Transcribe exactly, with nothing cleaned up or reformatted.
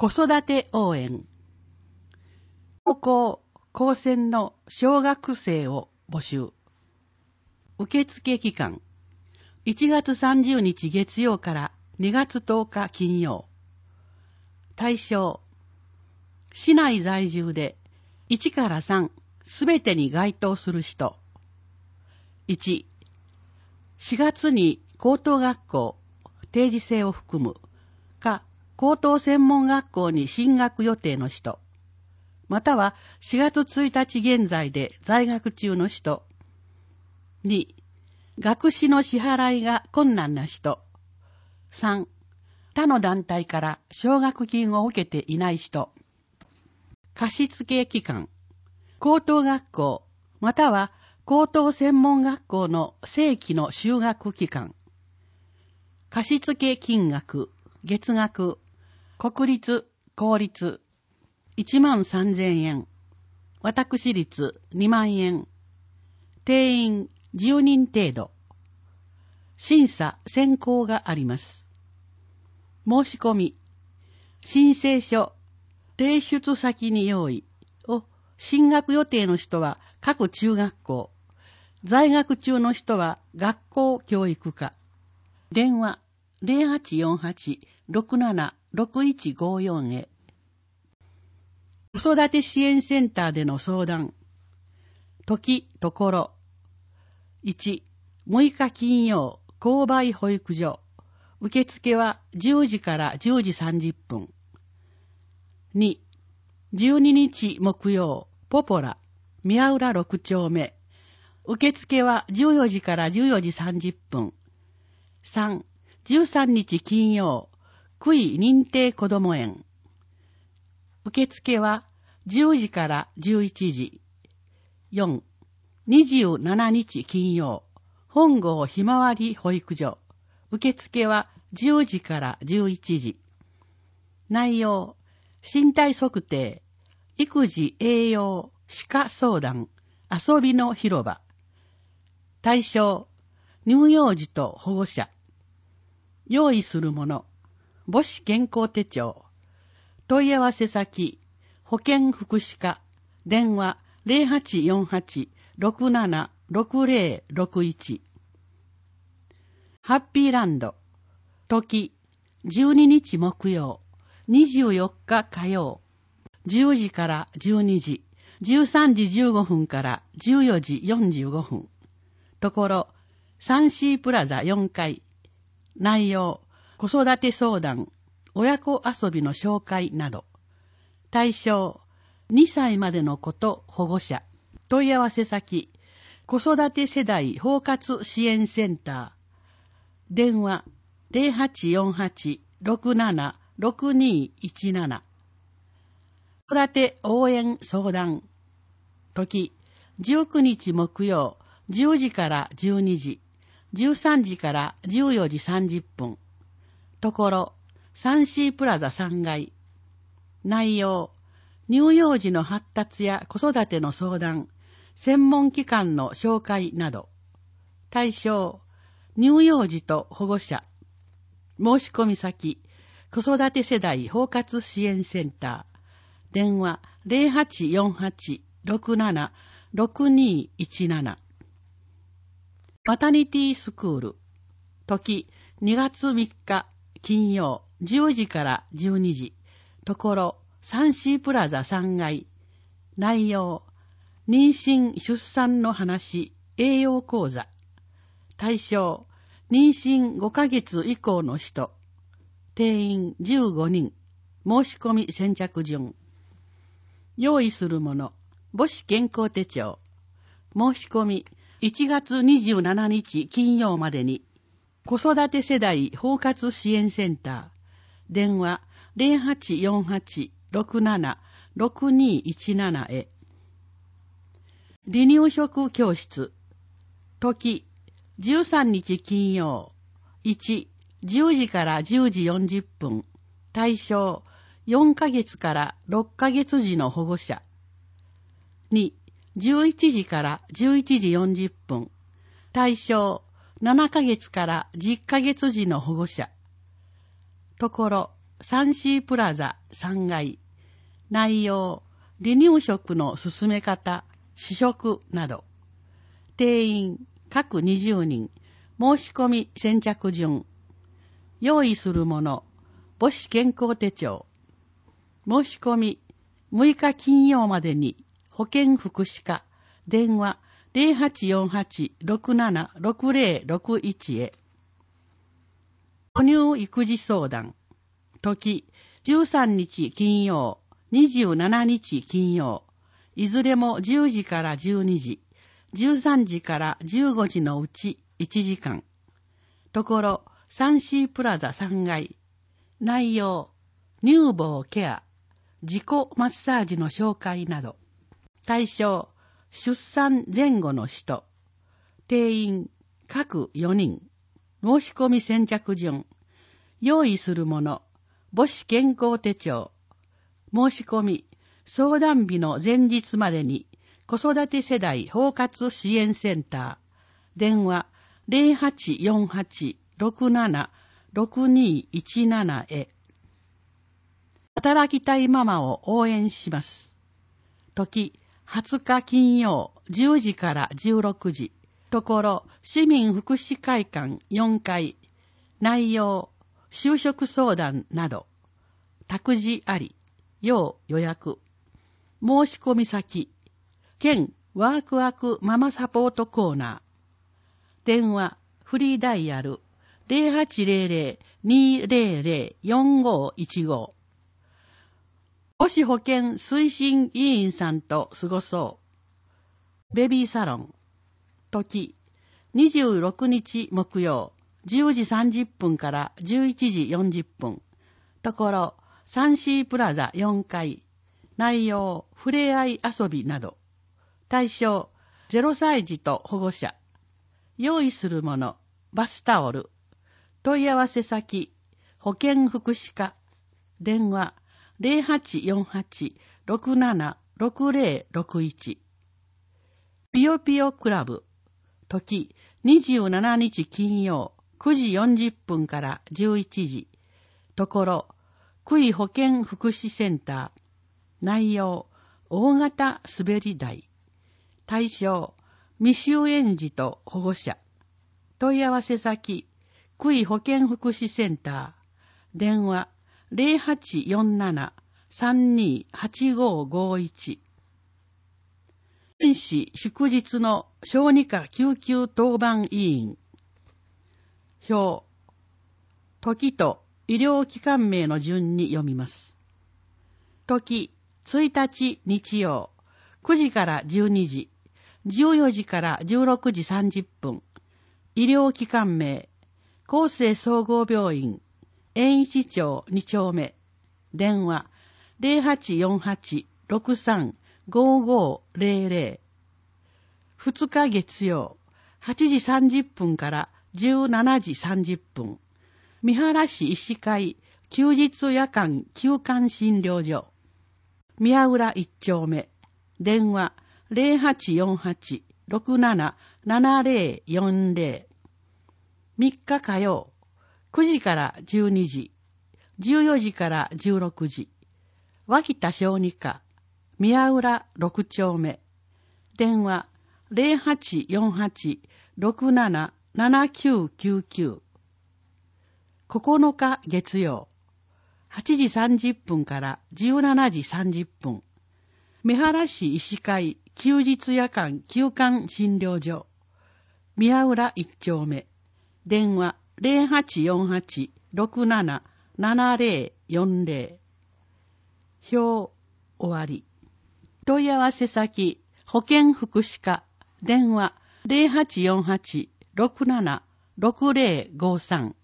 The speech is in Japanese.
子育て応援。高校、高専の小学生を募集。受付期間。いちがつさんじゅうにち月曜からにがつとおか金曜。対象。市内在住でいちからさんすべてに該当する人。いち、しがつに高等学校、定時制を含むか高等専門学校に進学予定の人、またはしがつついたち現在で在学中の人。に、学資の支払いが困難な人。さん、他の団体から奨学金を受けていない人。貸付期間。高等学校、または高等専門学校の正規の修学期間。貸付金額、月額、国立、公立、いちまんさんぜんえん。私立、にまんえん。定員、じゅうにん程度。審査、選考があります。申し込み。申請書、提出先に用意を、進学予定の人は各中学校、在学中の人は学校教育課。電話 ゼロはちよんはち ろくなな ろくいちごよん へ。子育て支援センターでの相談。時、ところ。いち、むいか金曜、購買保育所。受付はじゅうじからじゅうじさんじゅっぷん。に、じゅうににち木曜、ポポラ、宮浦ろくちょうめ。受付はじゅうよじからじゅうよじさんじゅっぷん。さん、じゅうさんにち金曜、区医認定こども園。受付はじゅうじからじゅういちじ。よん、にじゅうしちにち金曜、本郷ひまわり保育所。受付はじゅうじからじゅういちじ。内容、身体測定、育児栄養、歯科相談、遊びの広場。対象、乳幼児と保護者。用意するもの、母子健康手帳。問い合わせ先、保健福祉課。電話 ゼロはちよんはち ろくなな ろくゼロろくいち。ハッピーランド。時、じゅうににち木曜、にじゅうよっか火曜。じゅうじからじゅうにじ、じゅうさんじじゅうごふんからじゅうよじよんじゅうごふん。ところ、サンシープラザよんかい。内容、子育て相談、親子遊びの紹介など。対象、にさいまでの子と保護者。問い合わせ先、子育て世代包括支援センター。電話、ゼロはちよんはち ろくなな ろくにいちなな。子育て応援相談。時、じゅうくにち木曜、じゅうじからじゅうにじ、じゅうさんじからじゅうよじさんじゅっぷん。ところ、サンシープラザさんがい。内容、乳幼児の発達や子育ての相談、専門機関の紹介など。対象、乳幼児と保護者。申し込み先、子育て世代包括支援センター。電話 ゼロはちよんはち ろくなな ろくにいちなな。マタニティスクール。時、にがつみっか金曜、じゅうじからじゅうにじ。ところ、サンシープラザさんがい。内容、妊娠・出産の話、栄養講座。対象、妊娠ごかげつ以降の人。定員じゅうごにん。申し込み先着順。用意するもの、母子健康手帳。申し込み、いちがつにじゅうしちにち金曜までに、子育て世代包括支援センター。電話ゼロはちよんはち ろくなな ろくにいちななへ。離乳食教室。時、じゅうさんにち金曜。いち、じゅうじからじゅうじよんじゅっぷん。対象、よんかげつからろっかげつ児の保護者。に、じゅういちじからじゅういちじよんじゅっぷん。対象、ななかげつからじゅっかげつ児の保護者。ところ、 サンシープラザさんがい。内容、離乳食の進め方、試食など。定員、各にじゅうにん。申し込み先着順。用意するもの、母子健康手帳。申し込み、むいか金曜までに、保健福祉課、電話 ゼロはちよんはち ろくなな ろくゼロろくいち へ。母乳育児相談。時、じゅうさんにち金曜、にじゅうしちにち金曜。いずれもじゅうじからじゅうにじ、じゅうさんじからじゅうごじのうちいちじかん。ところ、サンシープラザさんがい。内容、乳房ケア、自己マッサージの紹介など。対象、出産前後の人。定員、各よにん。申し込み先着順。用意するもの、母子健康手帳。申し込み、相談日の前日までに、子育て世代包括支援センター。電話、ゼロはちよんはち ろくなな ろくにいちなな へ。働きたいママを応援します。時、はつか金曜、じゅうじからじゅうろくじ。ところ、市民福祉会館よんかい。内容、就職相談など。託児あり。要予約。申し込み先。県ワークワークママサポートコーナー。電話、フリーダイヤル ゼロはちゼロゼロ にゼロゼロ よんごいちご。母子保健推進委員さんと過ごそう。ベビーサロン。時、にじゅうろくにち木曜、じゅうじさんじゅっぷんからじゅういちじよんじゅっぷん。ところ、サンシープラザよんかい。内容、ふれあい遊びなど。対象、ゼロさい児と保護者。用意するもの、バスタオル。問い合わせ先、保健福祉課。電話、ゼロはちよんはち ろくなな ろくゼロろくいち。ピヨピヨクラブ。時、にじゅうしちにち金曜、くじよんじゅっぷんからじゅういちじ。ところ、区医保健福祉センター。内容、大型滑り台。対象、未就園児と保護者。問い合わせ先、区医保健福祉センター。電話、ゼロはちよんなな さんにはちごごいち。年始祝日の小児科救急当番委員。表。時と医療機関名の順に読みます。時、ついたち日曜、くじからじゅうにじ、じゅうよじからじゅうろくじさんじゅっぷん。医療機関名、厚生総合病院、延一町に丁目。電話、ゼロはちよんはち ろくさん ごごゼロゼロ。ふつか月曜、はちじさんじゅっぷんからじゅうしちじさんじゅっぷん。三原市医師会休日夜間休館診療所。宮浦一丁目。電話、ゼロはちよんはち ろくなな ななゼロよんゼロ。みっか火曜、くじからじゅうにじ、じゅうよじからじゅうろくじ。脇田小児科、宮浦六丁目。電話、ゼロはちよんはち ろくなな ななきゅうきゅうきゅう。ここのか月曜、はちじさんじゅっぷんからじゅうしちじさんじゅっぷん。三原市医師会休日夜間休館診療所。宮浦一丁目。電話、ゼロはちよんはち ろくなな ななゼロよんゼロ。表、終わり。問い合わせ先、保健福祉課。電話、ゼロはちよんはち ろくなな ろくゼロごさん。